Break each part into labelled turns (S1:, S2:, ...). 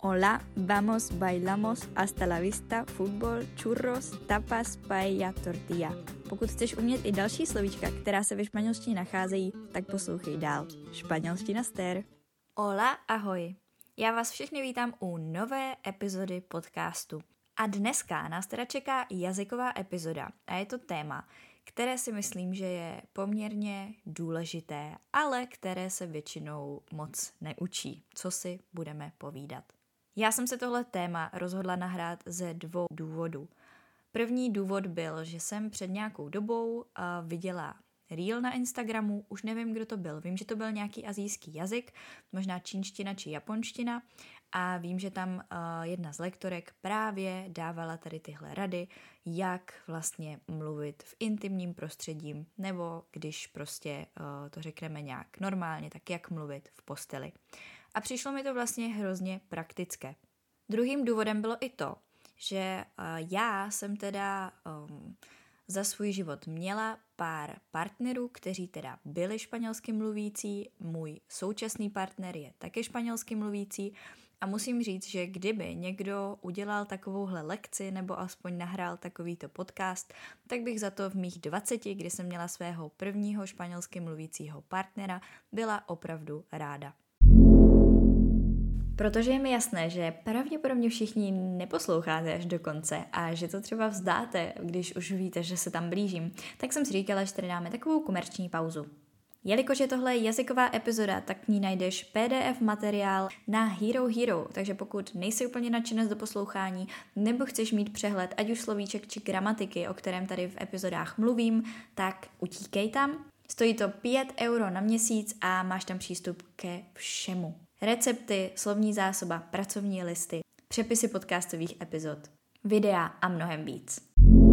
S1: Hola, vamos, bailamos, hasta la vista, fútbol, churros, tapas, paella, tortilla. Pokud chceš umět i další slovíčka, která se ve španělštině nacházejí, tak poslouchej dál. Španělština stér. Hola, ahoj. Já vás všechny vítám u nové epizody podcastu. A dneska nás teda čeká jazyková epizoda a je to téma, které si myslím, že je poměrně důležité, ale které se většinou moc neučí. Co si budeme povídat? Já jsem se tohle téma rozhodla nahrát ze 2 důvodů. První důvod byl, že jsem před nějakou dobou viděla reel na Instagramu, už nevím, kdo to byl. Vím, že to byl nějaký asijský jazyk, možná čínština či japonština a vím, že tam jedna z lektorek právě dávala tady tyhle rady, jak vlastně mluvit v intimním prostředí, nebo když prostě to řekneme nějak normálně, tak jak mluvit v posteli. A přišlo mi to vlastně hrozně praktické. Druhým důvodem bylo i to, že já jsem teda za svůj život měla pár partnerů, kteří teda byli španělsky mluvící, můj současný partner je také španělsky mluvící a musím říct, že kdyby někdo udělal takovouhle lekci nebo aspoň nahrál takovýto podcast, tak bych za to v mých 20, kdy jsem měla svého prvního španělsky mluvícího partnera, byla opravdu ráda. Protože je mi jasné, že pravděpodobně všichni neposloucháte až do konce a že to třeba vzdáte, když už víte, že se tam blížím, tak jsem si říkala, že tady dáme takovou komerční pauzu. Jelikož je tohle jazyková epizoda, tak k ní najdeš PDF materiál na Hero Hero, takže pokud nejsi úplně nadšený do poslouchání nebo chceš mít přehled ať už slovíček či gramatiky, o kterém tady v epizodách mluvím, tak utíkej tam. Stojí to 5 € na měsíc a máš tam přístup ke všemu. Recepty, slovní zásoba, pracovní listy, přepisy podcastových epizod, videa a mnohem víc.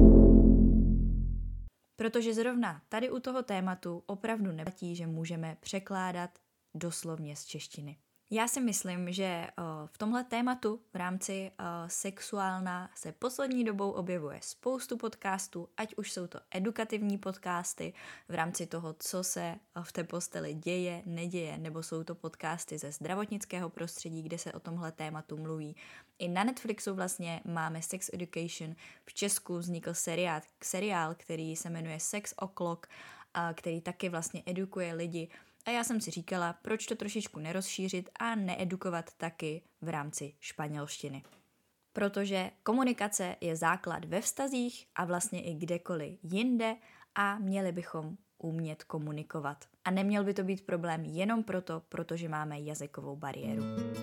S1: Protože zrovna tady u toho tématu opravdu neplatí, že můžeme překládat doslovně z češtiny. Já si myslím, že v tomhle tématu v rámci sexuálna se poslední dobou objevuje spoustu podcastů, ať už jsou to edukativní podcasty v rámci toho, co se v té posteli děje, neděje, nebo jsou to podcasty ze zdravotnického prostředí, kde se o tomhle tématu mluví. I na Netflixu vlastně máme Sex Education, v Česku vznikl seriál, který se jmenuje Sex O'Clock, který taky vlastně edukuje lidi. A já jsem si říkala, proč to trošičku nerozšířit a needukovat taky v rámci španělštiny. Protože komunikace je základ ve vztazích a vlastně i kdekoliv jinde a měli bychom umět komunikovat. A neměl by to být problém jenom proto, protože máme jazykovou bariéru.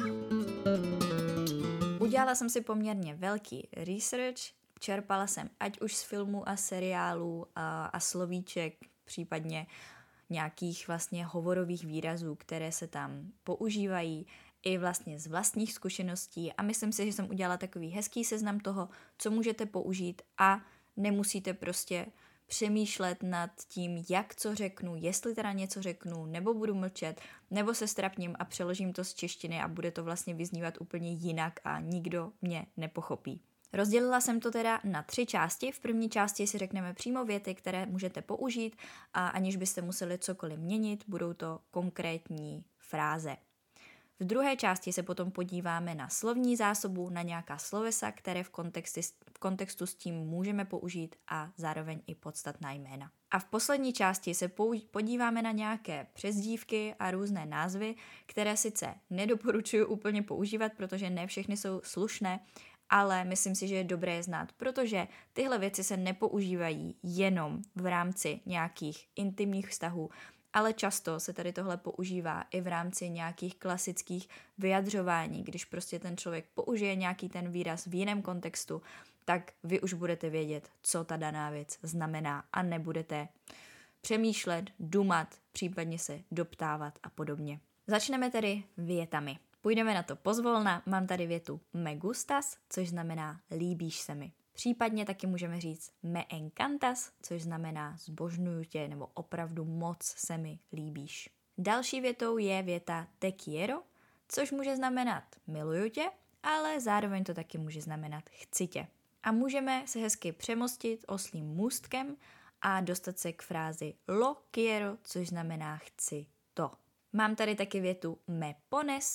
S1: Udělala jsem si poměrně velký research, čerpala jsem ať už z filmů a seriálů a slovíček, případně nějakých vlastně hovorových výrazů, které se tam používají, i vlastně z vlastních zkušeností a myslím si, že jsem udělala takový hezký seznam toho, co můžete použít a nemusíte prostě přemýšlet nad tím, jak co řeknu, jestli teda něco řeknu, nebo budu mlčet, nebo se strapním a přeložím to z češtiny a bude to vlastně vyznívat úplně jinak a nikdo mě nepochopí. Rozdělila jsem to teda na 3 části. V první části si řekneme přímo věty, které můžete použít a aniž byste museli cokoliv měnit, budou to konkrétní fráze. V druhé části se potom podíváme na slovní zásobu, na nějaká slovesa, které v kontextu s tím můžeme použít a zároveň i podstatná jména. A v poslední části se podíváme na nějaké přezdívky a různé názvy, které sice nedoporučuji úplně používat, protože ne všechny jsou slušné, ale myslím si, že je dobré je znát, protože tyhle věci se nepoužívají jenom v rámci nějakých intimních vztahů, ale často se tady tohle používá i v rámci nějakých klasických vyjadřování, když prostě ten člověk použije nějaký ten výraz v jiném kontextu, tak vy už budete vědět, co ta daná věc znamená a nebudete přemýšlet, dumat, případně se doptávat a podobně. Začneme tedy větami. Půjdeme na to pozvolna, mám tady větu me gustas, což znamená líbíš se mi. Případně taky můžeme říct me encantas, což znamená zbožňuju tě nebo opravdu moc se mi líbíš. Další větou je věta te quiero, což může znamenat miluju tě, ale zároveň to taky může znamenat chci tě. A můžeme se hezky přemostit oslím můstkem a dostat se k frázi lo quiero, což znamená chci to. Mám tady taky větu me pones,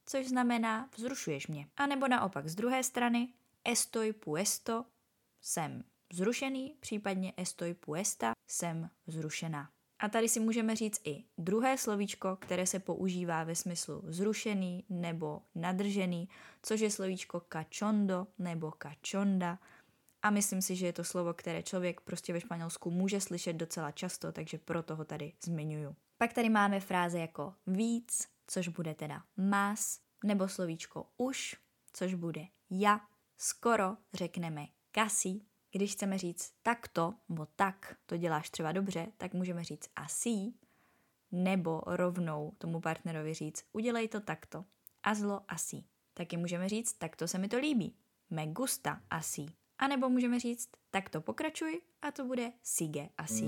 S1: což znamená vzrušuješ mě. A nebo naopak z druhé strany estoy puesto, jsem vzrušený, případně estoy puesta, jsem vzrušená. A tady si můžeme říct i druhé slovíčko, které se používá ve smyslu vzrušený nebo nadržený, což je slovíčko cachondo nebo cachonda. A myslím si, že je to slovo, které člověk prostě ve Španělsku může slyšet docela často, takže proto ho tady zmiňuju. Pak tady máme fráze jako víc, což bude teda más, nebo slovíčko už, což bude ja, skoro řekneme casi. Když chceme říct takto, nebo tak, to děláš třeba dobře, tak můžeme říct así, nebo rovnou tomu partnerovi říct udělej to takto, hazlo así. Taky můžeme říct takto se mi to líbí, me gusta así. A nebo můžeme říct takto pokračuj a to bude sigue así.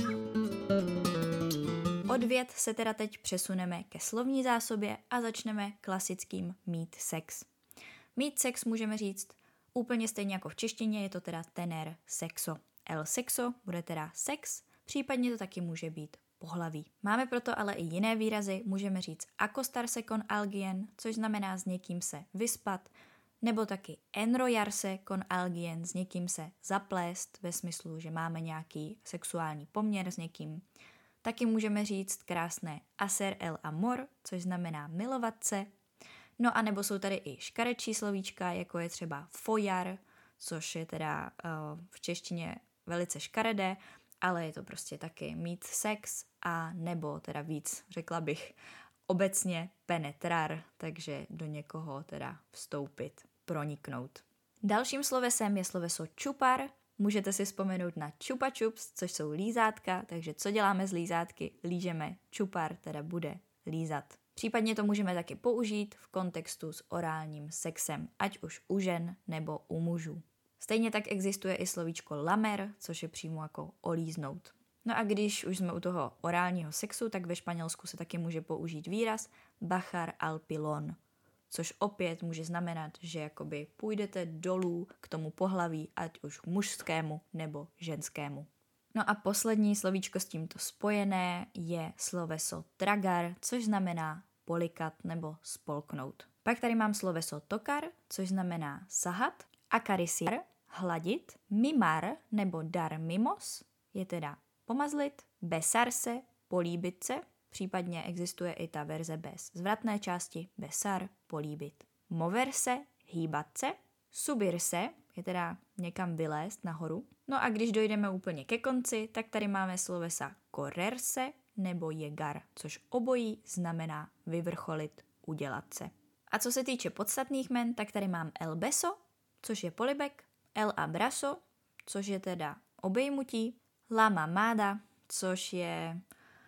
S1: Od vět se teda teď přesuneme ke slovní zásobě a začneme klasickým mít sex. Mít sex můžeme říct úplně stejně jako v češtině, je to teda tener sexo. El sexo bude teda sex, případně to taky může být pohlaví. Máme proto ale i jiné výrazy, můžeme říct acostarse con alguien, což znamená s někým se vyspat, nebo taky enrollarse con alguien, s někým se zaplést, ve smyslu, že máme nějaký sexuální poměr s někým. Taky můžeme říct krásné hacer el amor, což znamená milovat se. No a nebo jsou tady i škarečí slovíčka, jako je třeba follar, což je teda v češtině velice škaredé, ale je to prostě taky mít sex a nebo teda víc, řekla bych, obecně penetrar, takže do někoho teda vstoupit, proniknout. Dalším slovesem je sloveso čupar. Můžete si vzpomenout na chupa chups, což jsou lízátka, takže co děláme z lízátky? Lížeme, čupar teda bude lízat. Případně to můžeme taky použít v kontextu s orálním sexem, ať už u žen nebo u mužů. Stejně tak existuje i slovíčko lamer, což je přímo jako olíznout. No a když už jsme u toho orálního sexu, tak ve Španělsku se taky může použít výraz bajar al pilón, což opět může znamenat, že jakoby půjdete dolů k tomu pohlaví, ať už k mužskému nebo ženskému. No a poslední slovíčko s tímto spojené je sloveso tragar, což znamená polikat nebo spolknout. Pak tady mám sloveso tocar, což znamená sahat, acariciar, hladit, mimar nebo dar mimos je teda pomazlit, besarse, políbit se, případně existuje i ta verze bez zvratné části, besar, políbit. Moverse, hýbat se, subirse je teda někam vylézt nahoru. No a když dojdeme úplně ke konci, tak tady máme slovesa correrse nebo llegar, což obojí znamená vyvrcholit, udělat se. A co se týče podstatných jmen, tak tady mám el beso, což je polibek, el abrazo, což je teda obejmutí, la mamada, což je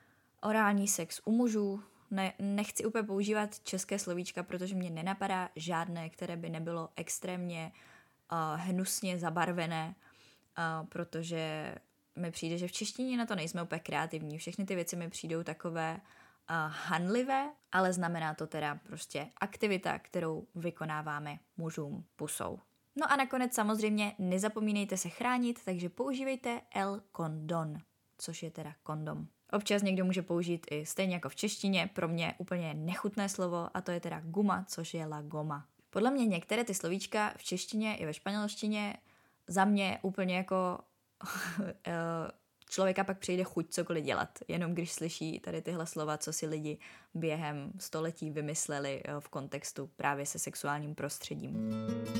S1: orální sex u mužů. Nechci úplně používat české slovíčka, protože mě nenapadá žádné, které by nebylo extrémně hnusně zabarvené, protože mi přijde, že v češtině na to nejsme úplně kreativní. Všechny ty věci mi přijdou takové hanlivé, ale znamená to teda prostě aktivita, kterou vykonáváme mužům pusou. No a nakonec samozřejmě nezapomínejte se chránit, takže používejte el condón, což je teda kondom. Občas někdo může použít i stejně jako v češtině, pro mě úplně nechutné slovo, a to je teda guma, což je la goma. Podle mě některé ty slovíčka v češtině i ve španělštině za mě úplně jako člověka pak přijde chuť cokoliv dělat, jenom když slyší tady tyhle slova, co si lidi během století vymysleli v kontextu právě se sexuálním prostředím.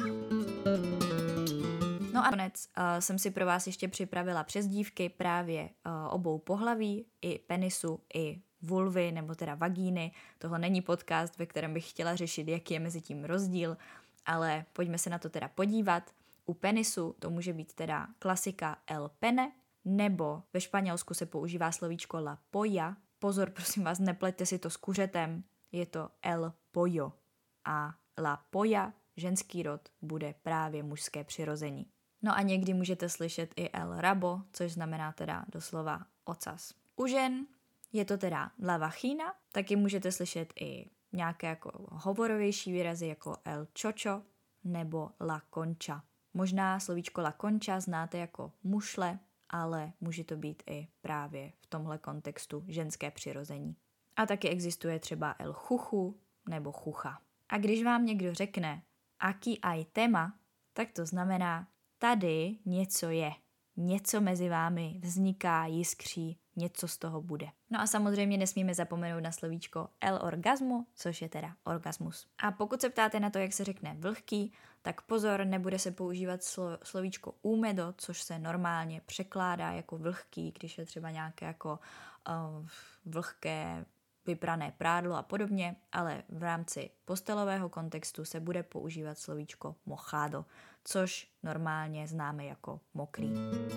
S1: No a konec jsem si pro vás ještě připravila přezdívky právě obou pohlaví, i penisu, i vulvy, nebo teda vagíny. Tohle není podcast, ve kterém bych chtěla řešit, jaký je mezi tím rozdíl, ale pojďme se na to teda podívat. U penisu to může být teda klasika el pene, nebo ve Španělsku se používá slovíčko la polla. Pozor, prosím vás, nepleťte si to s kuřetem, je to el pollo. A la polla, ženský rod, bude právě mužské přirození. No a někdy můžete slyšet i el rabo, což znamená teda doslova ocas. U žen je to teda la vagina, taky můžete slyšet i nějaké jako hovorovější výrazy jako el chocho nebo la concha. Možná slovíčko la concha znáte jako mušle, ale může to být i právě v tomhle kontextu ženské přirození. A taky existuje třeba el chuchu nebo chucha. A když vám někdo řekne aký aj téma, tak to znamená, tady něco je. Něco mezi vámi vzniká, jiskří, něco z toho bude. No a samozřejmě nesmíme zapomenout na slovíčko el orgasmo, což je teda orgasmus. A pokud se ptáte na to, jak se řekne vlhký, tak pozor, nebude se používat slovíčko úmedo, což se normálně překládá jako vlhký, když je třeba nějaké jako vlhké vyprané prádlo a podobně, ale v rámci postelového kontextu se bude používat slovíčko mojado, což normálně známe jako mokrý.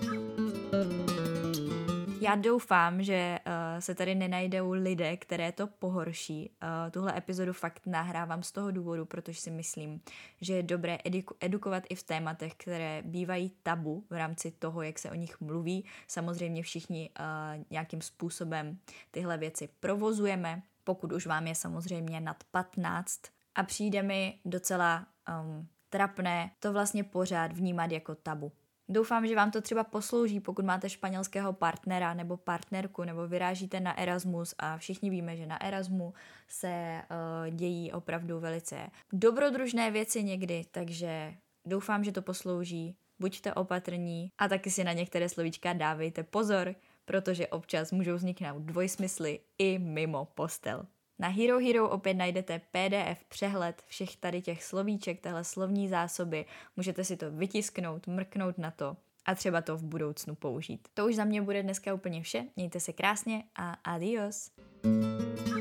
S1: Já doufám, že se tady nenajdou lidé, které to pohorší. Tuhle epizodu fakt nahrávám z toho důvodu, protože si myslím, že je dobré edukovat i v tématech, které bývají tabu v rámci toho, jak se o nich mluví. Samozřejmě všichni nějakým způsobem tyhle věci provozujeme, pokud už vám je samozřejmě nad 15. A přijde mi docela trapné to vlastně pořád vnímat jako tabu. Doufám, že vám to třeba poslouží, pokud máte španělského partnera nebo partnerku, nebo vyrážíte na Erasmus a všichni víme, že na Erasmu se dějí opravdu velice dobrodružné věci někdy, takže doufám, že to poslouží, buďte opatrní a taky si na některé slovíčka dávejte pozor, protože občas můžou vzniknout dvojsmysly i mimo postel. Na Hero Hero opět najdete PDF přehled všech tady těch slovíček, téhle slovní zásoby. Můžete si to vytisknout, mrknout na to a třeba to v budoucnu použít. To už za mě bude dneska úplně vše. Mějte se krásně a adios!